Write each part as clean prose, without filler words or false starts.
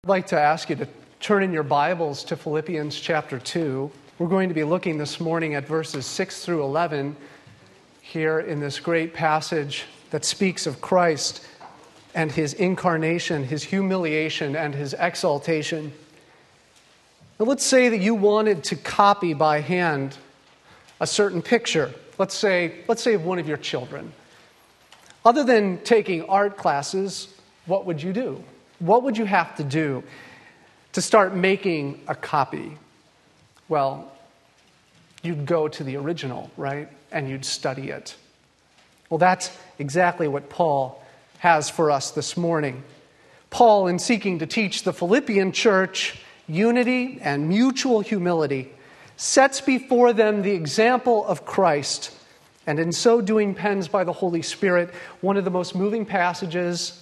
I'd like to ask you to turn in your Bibles to Philippians chapter 2. We're going to be looking this morning at verses 6 through 11 here in this great passage that speaks of Christ and his incarnation, his humiliation, and his exaltation. Now, let's say that you wanted to copy by hand a certain picture. Let's say of one of your children. Other than taking art classes, what would you do? What would you have to do to start making a copy? Well, you'd go to the original, right? And you'd study it. Well, that's exactly what Paul has for us this morning. Paul, in seeking to teach the Philippian church unity and mutual humility, sets before them the example of Christ, and in so doing pens by the Holy Spirit one of the most moving passages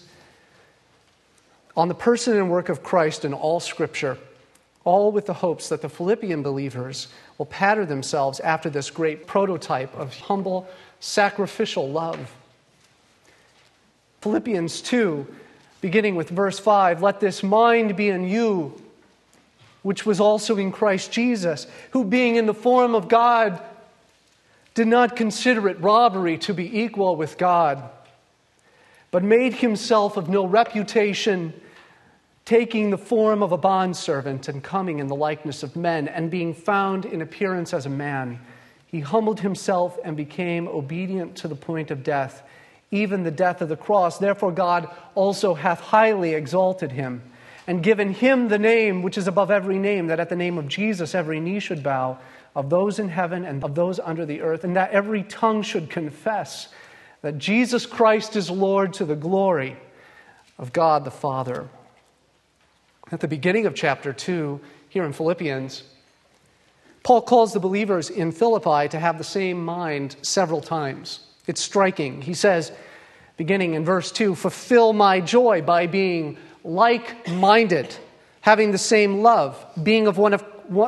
on the person and work of Christ in all Scripture, all with the hopes that the Philippian believers will pattern themselves after this great prototype of humble, sacrificial love. Philippians 2, beginning with verse 5, "Let this mind be in you, which was also in Christ Jesus, who being in the form of God, did not consider it robbery to be equal with God, but made himself of no reputation, taking the form of a bondservant and coming in the likeness of men, and being found in appearance as a man, he humbled himself and became obedient to the point of death, even the death of the cross. Therefore God also hath highly exalted him, and given him the name which is above every name, that at the name of Jesus every knee should bow, of those in heaven and of those under the earth, and that every tongue should confess that Jesus Christ is Lord, to the glory of God the Father." At the beginning of chapter 2, here in Philippians, Paul calls the believers in Philippi to have the same mind several times. It's striking. He says, beginning in verse 2, "Fulfill my joy by being like-minded, having the same love, being of one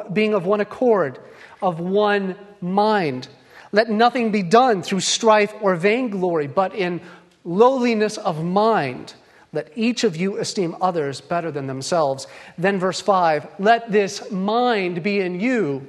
accord, of one mind. Let nothing be done through strife or vainglory, but in lowliness of mind. Let each of you esteem others better than themselves." Then verse 5, "Let this mind be in you,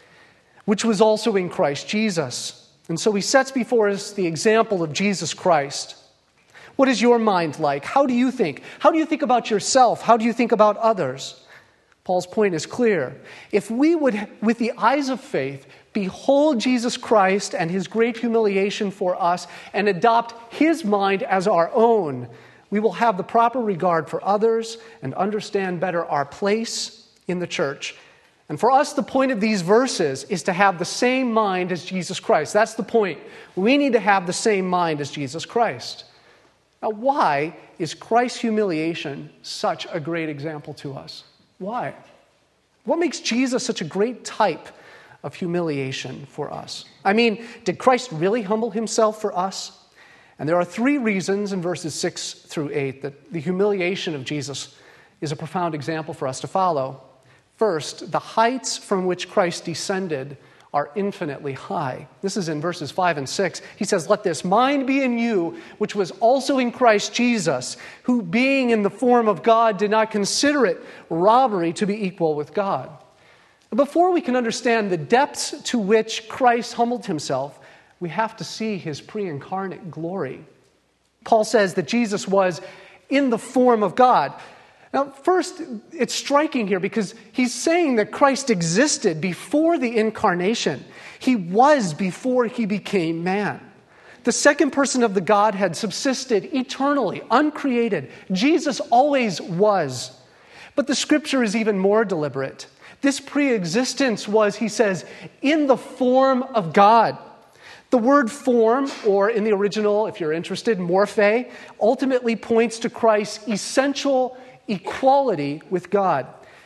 which was also in Christ Jesus." And so he sets before us the example of Jesus Christ. What is your mind like? How do you think? How do you think about yourself? How do you think about others? Paul's point is clear. If we would, with the eyes of faith, behold Jesus Christ and his great humiliation for us and adopt his mind as our own, we will have the proper regard for others and understand better our place in the church. And for us, the point of these verses is to have the same mind as Jesus Christ. That's the point. We need to have the same mind as Jesus Christ. Now, why is Christ's humiliation such a great example to us? Why? What makes Jesus such a great type of humiliation for us? I mean, did Christ really humble himself for us? And there are three reasons in verses 6 through 8 that the humiliation of Jesus is a profound example for us to follow. First, the heights from which Christ descended are infinitely high. This is in verses 5 and 6. He says, "Let this mind be in you, which was also in Christ Jesus, who being in the form of God did not consider it robbery to be equal with God." Before we can understand the depths to which Christ humbled himself, we have to see his pre-incarnate glory. Paul says that Jesus was in the form of God. Now, first, it's striking here because he's saying that Christ existed before the incarnation. He was before he became man. The second person of the Godhead subsisted eternally, uncreated. Jesus always was. But the scripture is even more deliberate. This pre-existence was, he says, in the form of God. The word form, or in the original, if you're interested, morphe, ultimately points to Christ's essential equality with God.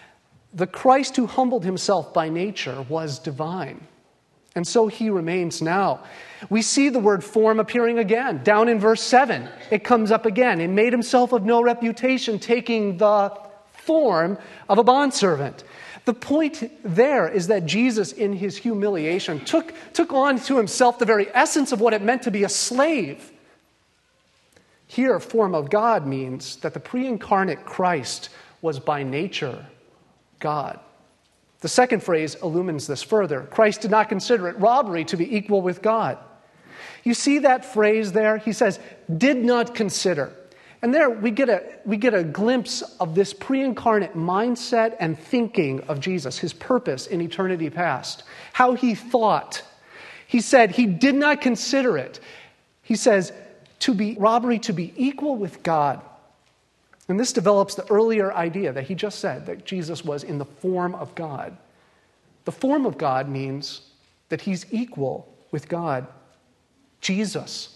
The Christ who humbled himself by nature was divine. And so he remains now. We see the word form appearing again. Down in verse 7, it comes up again. He made himself of no reputation, taking the form of a bondservant. The point there is that Jesus, in his humiliation, took on to himself the very essence of what it meant to be a slave. Here, form of God means that the pre-incarnate Christ was by nature God. The second phrase illumines this further. Christ did not consider it robbery to be equal with God. You see that phrase there? He says, did not consider. And there we get a glimpse of this pre-incarnate mindset and thinking of Jesus, his purpose in eternity past, how he thought. He said he did not consider it. He says, to be robbery to be equal with God. And this develops the earlier idea that he just said, that Jesus was in the form of God. The form of God means that he's equal with God. Jesus,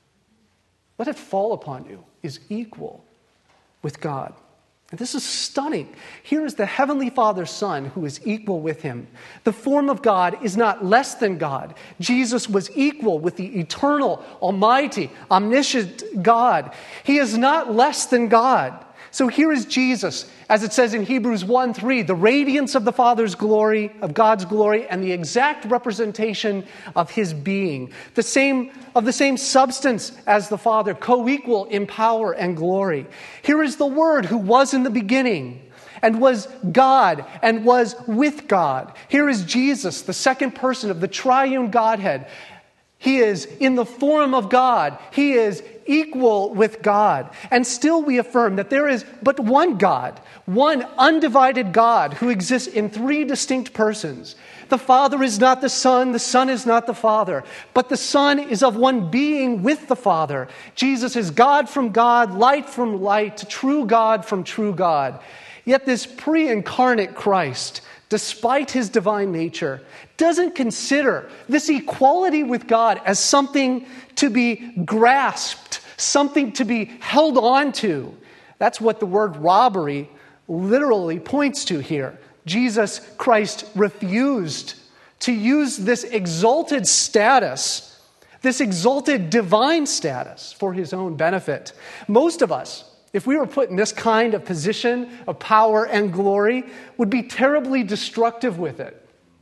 let it fall upon you, is equal with God. And this is stunning. Here is the Heavenly Father's Son who is equal with him. The form of God is not less than God. Jesus was equal with the eternal, almighty, omniscient God. He is not less than God. So here is Jesus, as it says in Hebrews 1:3, the radiance of the Father's glory, of God's glory, and the exact representation of his being. Of the same substance as the Father, co-equal in power and glory. Here is the Word who was in the beginning, and was God, and was with God. Here is Jesus, the second person of the triune Godhead. He is in the form of God. He is equal with God. And still we affirm that there is but one God, one undivided God who exists in three distinct persons. The Father is not the Son is not the Father, but the Son is of one being with the Father. Jesus is God from God, light from light, true God from true God. Yet this pre-incarnate Christ, despite his divine nature, doesn't consider this equality with God as something to be grasped, something to be held on to. That's what the word robbery literally points to here. Jesus Christ refused to use this exalted status, this exalted divine status, for his own benefit. Most of us, if we were put in this kind of position of power and glory, would be terribly destructive with it.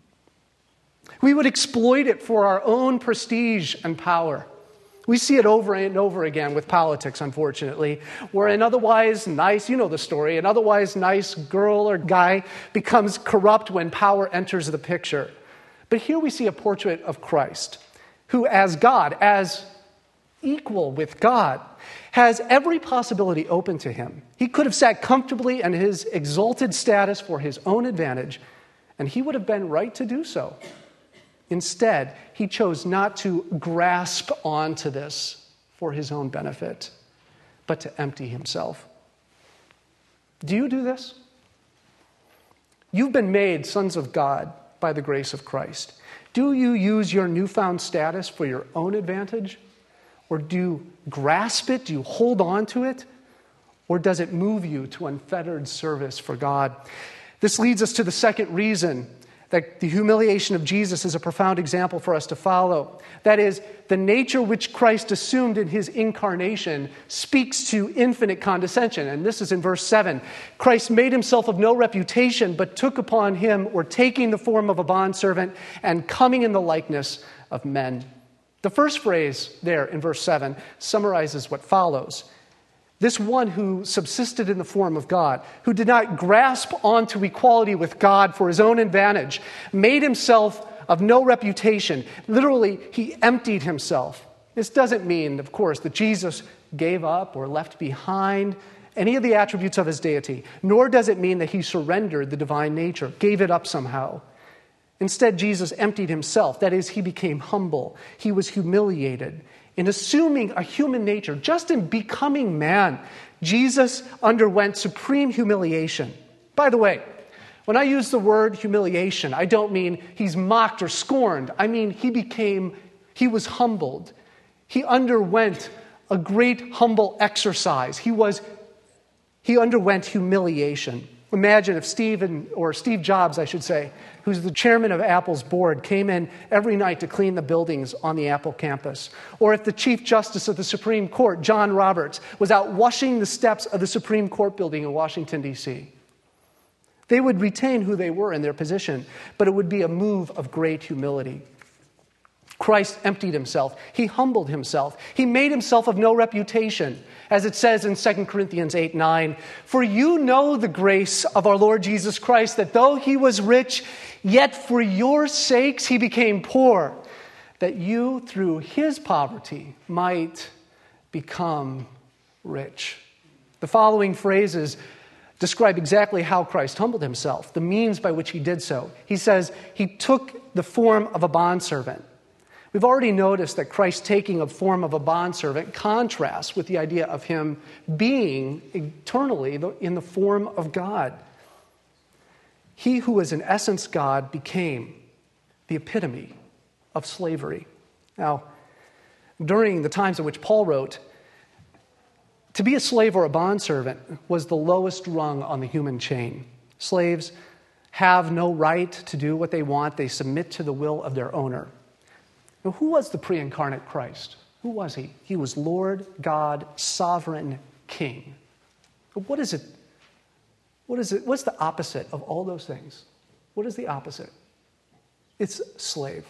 We would exploit it for our own prestige and power. We see it over and over again with politics, unfortunately, where an otherwise nice, you know the story, an otherwise nice girl or guy becomes corrupt when power enters the picture. But here we see a portrait of Christ, who as God, as equal with God, has every possibility open to him. He could have sat comfortably in his exalted status for his own advantage, and he would have been right to do so. Instead, he chose not to grasp onto this for his own benefit, but to empty himself. Do you do this? You've been made sons of God by the grace of Christ. Do you use your newfound status for your own advantage? Or do you grasp it? Do you hold on to it? Or does it move you to unfettered service for God? This leads us to the second reason that the humiliation of Jesus is a profound example for us to follow. That is, the nature which Christ assumed in his incarnation speaks to infinite condescension. And this is in verse 7. Christ made himself of no reputation, but took upon him, or taking the form of a bondservant, and coming in the likeness of men. The first phrase there in verse 7 summarizes what follows. This one who subsisted in the form of God, who did not grasp onto equality with God for his own advantage, made himself of no reputation. Literally, he emptied himself. This doesn't mean, of course, that Jesus gave up or left behind any of the attributes of his deity, nor does it mean that he surrendered the divine nature, gave it up somehow. Instead, Jesus emptied himself. That is, he became humble. He was humiliated. In assuming a human nature, just in becoming man, Jesus underwent supreme humiliation. By the way, when I use the word humiliation, I don't mean he's mocked or scorned. I mean he was humbled. He underwent a great humble exercise. He underwent humiliation. Imagine if Steve Jobs, I should say, who's the chairman of Apple's board, came in every night to clean the buildings on the Apple campus. Or if the Chief Justice of the Supreme Court, John Roberts, was out washing the steps of the Supreme Court building in Washington, D.C. They would retain who they were in their position, but it would be a move of great humility. Christ emptied himself. He humbled himself. He made himself of no reputation. As it says in 2 Corinthians 8:9, "For you know the grace of our Lord Jesus Christ, that though he was rich, yet for your sakes he became poor, that you through his poverty might become rich." The following phrases describe exactly how Christ humbled himself, the means by which he did so. He says he took the form of a bondservant. We've already noticed that Christ taking a form of a bondservant contrasts with the idea of him being eternally in the form of God. He who was in essence God became the epitome of slavery. Now, during the times in which Paul wrote, to be a slave or a bondservant was the lowest rung on the human chain. Slaves have no right to do what they want. They submit to the will of their owner. Now, who was the pre-incarnate Christ? Who was he? He was Lord God, sovereign King. What is it? What's the opposite of all those things? What is the opposite? It's slave.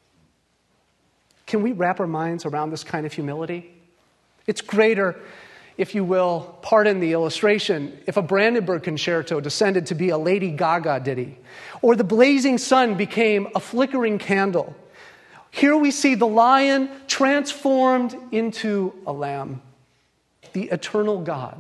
Can we wrap our minds around this kind of humility? It's greater, if you will, pardon the illustration, if a Brandenburg concerto descended to be a Lady Gaga ditty, or the blazing sun became a flickering candle. Here we see the lion transformed into a lamb. The eternal God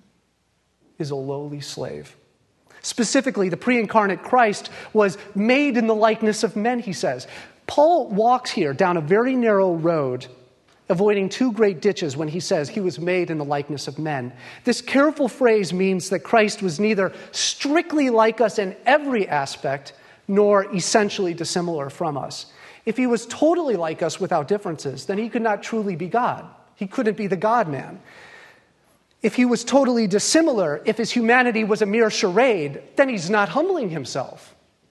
is a lowly slave. Specifically, the pre-incarnate Christ was made in the likeness of men, he says. Paul walks here down a very narrow road, avoiding two great ditches when he says he was made in the likeness of men. This careful phrase means that Christ was neither strictly like us in every aspect, nor essentially dissimilar from us. If he was totally like us without differences, then he could not truly be God. He couldn't be the God-man. If he was totally dissimilar, if his humanity was a mere charade, then he's not humbling himself.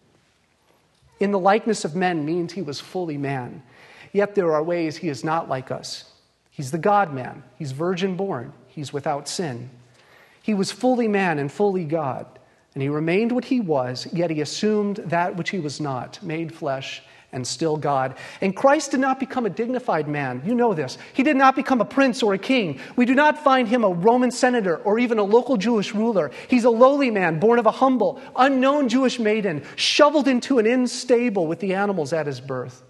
In the likeness of men means he was fully man. Yet there are ways he is not like us. He's the God-man. He's virgin-born. He's without sin. He was fully man and fully God. And he remained what he was, yet he assumed that which he was not, made flesh and still God. And Christ did not become a dignified man. You know this. He did not become a prince or a king. We do not find him a Roman senator or even a local Jewish ruler. He's a lowly man, born of a humble, unknown Jewish maiden, shoveled into an inn stable with the animals at his birth.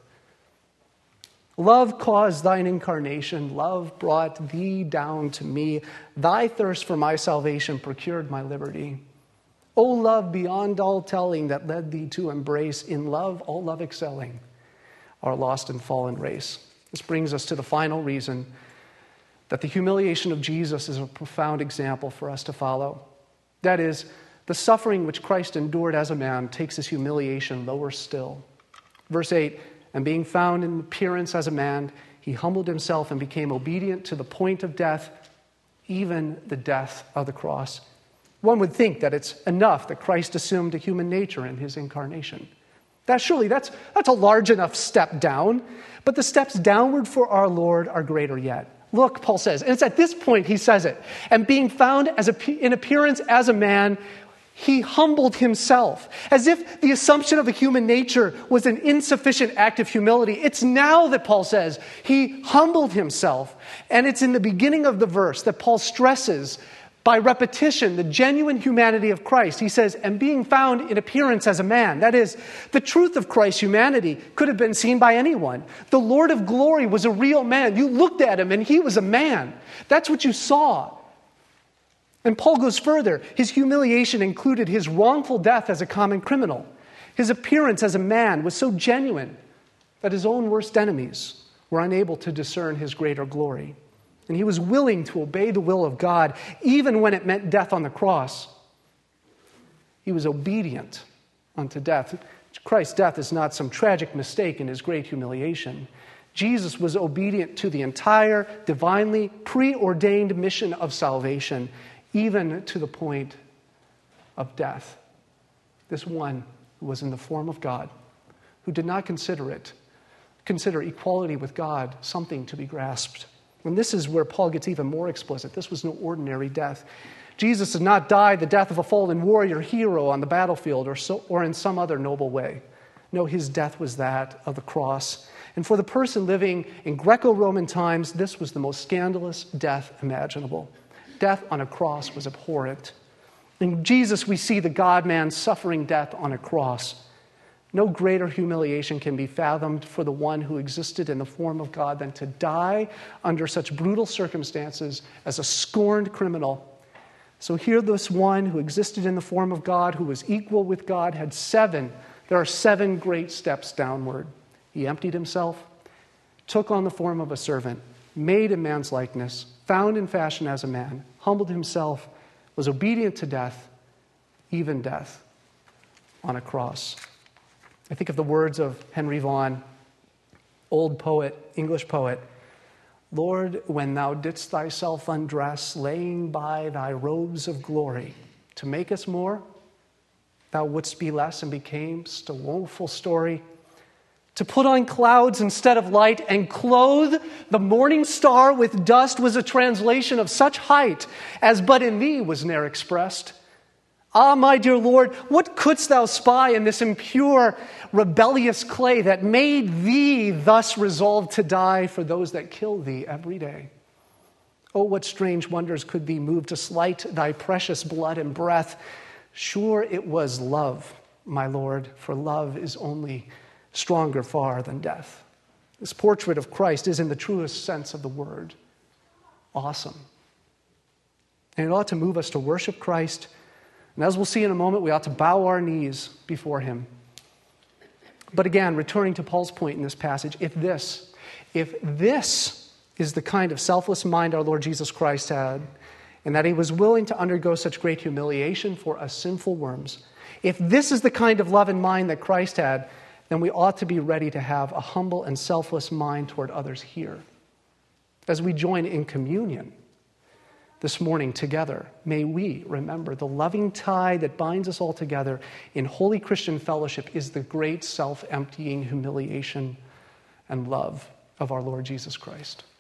Love caused thine incarnation. Love brought thee down to me. Thy thirst for my salvation procured my liberty. O love beyond all telling that led thee to embrace, in love all love excelling, our lost and fallen race. This brings us to the final reason that the humiliation of Jesus is a profound example for us to follow. That is, the suffering which Christ endured as a man takes his humiliation lower still. Verse 8, and being found in appearance as a man, he humbled himself and became obedient to the point of death, even the death of the cross. One would think that it's enough that Christ assumed a human nature in his incarnation. That's a large enough step down, but the steps downward for our Lord are greater yet. Look, Paul says, and it's at this point he says it, and being found in appearance as a man, he humbled himself. As if the assumption of a human nature was an insufficient act of humility. It's now that Paul says he humbled himself. And it's in the beginning of the verse that Paul stresses by repetition, the genuine humanity of Christ. He says, and being found in appearance as a man. That is, the truth of Christ's humanity could have been seen by anyone. The Lord of glory was a real man. You looked at him and he was a man. That's what you saw. And Paul goes further. His humiliation included his wrongful death as a common criminal. His appearance as a man was so genuine that his own worst enemies were unable to discern his greater glory. And he was willing to obey the will of God, even when it meant death on the cross. He was obedient unto death. Christ's death is not some tragic mistake in his great humiliation. Jesus was obedient to the entire divinely preordained mission of salvation, even to the point of death. This one who was in the form of God, who did not consider equality with God something to be grasped. And this is where Paul gets even more explicit. This was no ordinary death. Jesus did not die the death of a fallen warrior hero on the battlefield or in some other noble way. No, his death was that of the cross. And for the person living in Greco-Roman times, this was the most scandalous death imaginable. Death on a cross was abhorrent. In Jesus, we see the God-man suffering death on a cross. No greater humiliation can be fathomed for the one who existed in the form of God than to die under such brutal circumstances as a scorned criminal. So here this one who existed in the form of God, who was equal with God, had there are 7 great steps downward. He emptied himself, took on the form of a servant, made in man's likeness, found in fashion as a man, humbled himself, was obedient to death, even death on a cross. I think of the words of Henry Vaughan, old poet, English poet. Lord, when thou didst thyself undress, laying by thy robes of glory, to make us more, thou wouldst be less and becamest a woeful story. To put on clouds instead of light and clothe the morning star with dust was a translation of such height as but in thee was ne'er expressed. Ah, my dear Lord, what couldst thou spy in this impure, rebellious clay that made thee thus resolved to die for those that kill thee every day? Oh, what strange wonders could be moved to slight thy precious blood and breath? Sure it was love, my Lord, for love is only stronger far than death. This portrait of Christ is, in the truest sense of the word, awesome. And it ought to move us to worship Christ. And as we'll see in a moment, we ought to bow our knees before him. But again, returning to Paul's point in this passage, if this is the kind of selfless mind our Lord Jesus Christ had, and that he was willing to undergo such great humiliation for us sinful worms, if this is the kind of love and mind that Christ had, then we ought to be ready to have a humble and selfless mind toward others here. As we join in communion this morning together, may we remember the loving tie that binds us all together in holy Christian fellowship is the great self-emptying humiliation and love of our Lord Jesus Christ.